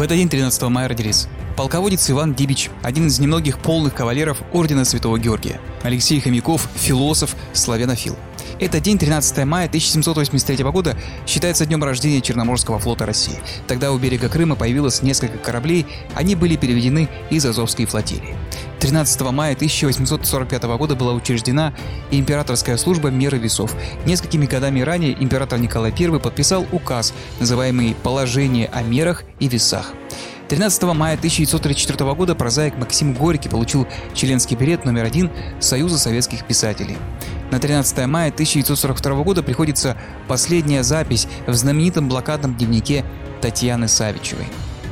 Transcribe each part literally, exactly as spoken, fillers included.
этот день, тринадцатого мая, родились полководец Иван Дибич, один из немногих полных кавалеров ордена Святого Георгия. Алексей Хомяков, философ, славянофил. Этот день, тринадцатого мая тысяча семьсот восемьдесят третьего года, считается днем рождения Черноморского флота России. Тогда у берега Крыма появилось несколько кораблей, они были переведены из Азовской флотилии. тринадцатого мая тысяча восемьсот сорок пятого года была учреждена императорская служба меры весов. Несколькими годами ранее император Николай Первый подписал указ, называемый «Положение о мерах и весах». тринадцатого мая тысяча девятьсот тридцать четвёртого года прозаик Максим Горький получил членский билет номер один Союза советских писателей. На тринадцатого мая тысяча девятьсот сорок второго года приходится последняя запись в знаменитом блокадном дневнике Татьяны Савичевой.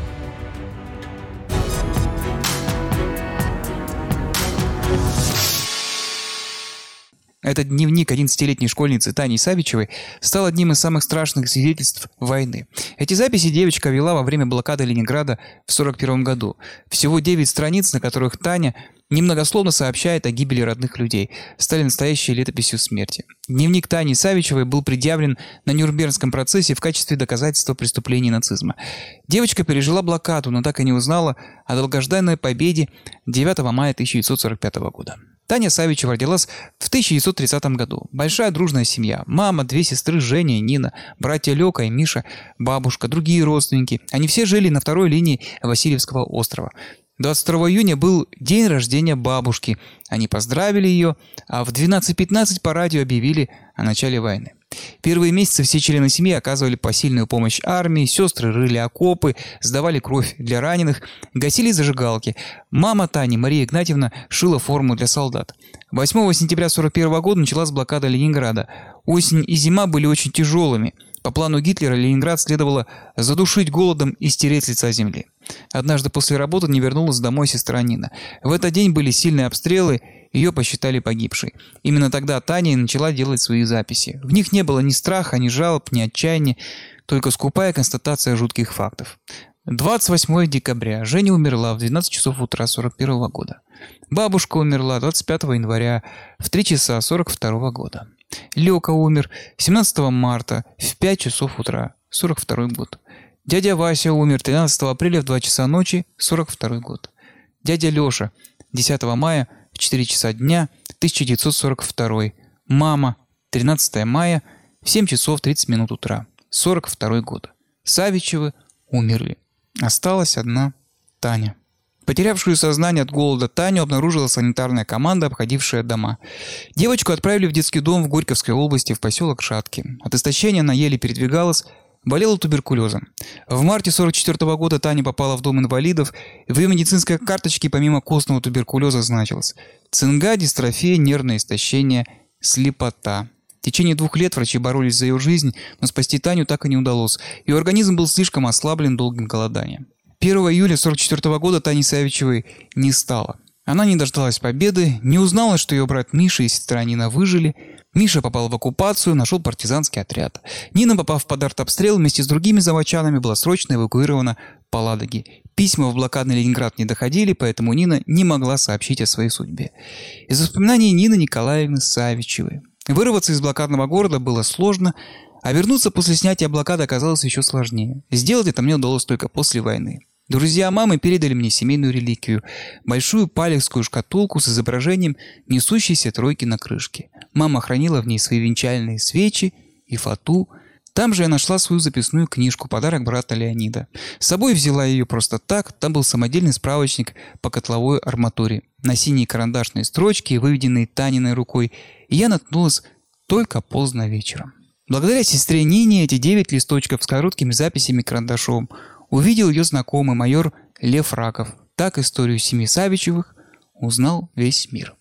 Этот дневник одиннадцатилетней школьницы Тани Савичевой стал одним из самых страшных свидетельств войны. Эти записи девочка вела во время блокады Ленинграда в сорок первом году. Всего девять страниц, на которых Таня немногословно сообщает о гибели родных людей, стали настоящей летописью смерти. Дневник Тани Савичевой был предъявлен на Нюрнбергском процессе в качестве доказательства преступлений нацизма. Девочка пережила блокаду, но так и не узнала о долгожданной победе девятого мая тысяча девятьсот сорок пятого года. Таня Савичева родилась в тысяча девятьсот тридцатом году. Большая дружная семья. Мама, две сестры Женя и Нина, братья Лёка и Миша, бабушка, другие родственники. Они все жили на второй линии Васильевского острова. двадцать второго июня был день рождения бабушки. Они поздравили ее, а в двенадцать пятнадцать по радио объявили о начале войны. Первые месяцы все члены семьи оказывали посильную помощь армии, сестры рыли окопы, сдавали кровь для раненых, гасили зажигалки. Мама Тани, Мария Игнатьевна, шила форму для солдат. восьмого сентября сорок первого года началась блокада Ленинграда. Осень и зима были очень тяжелыми. По плану Гитлера Ленинград следовало задушить голодом и стереть с лица земли. Однажды после работы не вернулась домой сестра Нина. В этот день были сильные обстрелы, ее посчитали погибшей. Именно тогда Таня и начала делать свои записи. В них не было ни страха, ни жалоб, ни отчаяния, только скупая констатация жутких фактов. двадцать восьмого декабря Женя умерла в двенадцать часов утра сорок первого года. Бабушка умерла двадцать пятого января в три часа сорок второго года. Лёка умер семнадцатого марта в пять часов утра сорок второй год. Дядя Вася умер тринадцатого апреля в два часа ночи сорок второй год. Дядя Лёша десятого мая в четыре часа дня тысяча девятьсот сорок второй. Мама тринадцатого мая в семь часов тридцать минут утра сорок второй год. Савичевы умерли. Осталась одна Таня. Потерявшую сознание от голода Таню обнаружила санитарная команда, обходившая дома. Девочку отправили в детский дом в Горьковской области, в поселок Шатки. От истощения она еле передвигалась, болела туберкулезом. В марте сорок четвёртого года Таня попала в дом инвалидов, и в ее медицинской карточке помимо костного туберкулеза значилось цинга, дистрофия, нервное истощение, слепота. В течение двух лет врачи боролись за ее жизнь, но спасти Таню так и не удалось. Ее организм был слишком ослаблен долгим голоданием. первого июля сорок четвёртого года Тани Савичевой не стало. Она не дождалась победы, не узнала, что ее брат Миша и сестра Нина выжили. Миша попал в оккупацию, нашел партизанский отряд. Нина, попав под артобстрел, вместе с другими заводчанами была срочно эвакуирована по Ладоге. Письма в блокадный Ленинград не доходили, поэтому Нина не могла сообщить о своей судьбе. Из воспоминаний Нины Николаевны Савичевой. Вырваться из блокадного города было сложно, а вернуться после снятия блокады оказалось еще сложнее. Сделать это мне удалось только после войны. Друзья мамы передали мне семейную реликвию – большую палехскую шкатулку с изображением несущейся тройки на крышке. Мама хранила в ней свои венчальные свечи и фату. Там же я нашла свою записную книжку «Подарок брата Леонида». С собой взяла ее просто так, там был самодельный справочник по котловой арматуре. На синие карандашные строчки, выведенные Таниной рукой, и я наткнулась только поздно вечером. Благодаря сестре Нине эти девять листочков с короткими записями карандашом увидел ее знакомый майор Лев Раков. Так историю семьи Савичевых узнал весь мир.